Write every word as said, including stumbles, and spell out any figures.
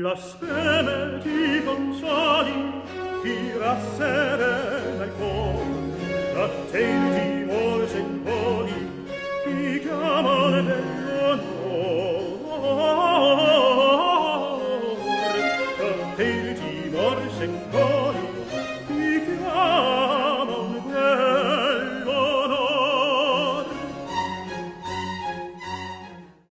speme ti consoli, ti rasserena il cuore, da te ti timore se voli, ti chiama le belle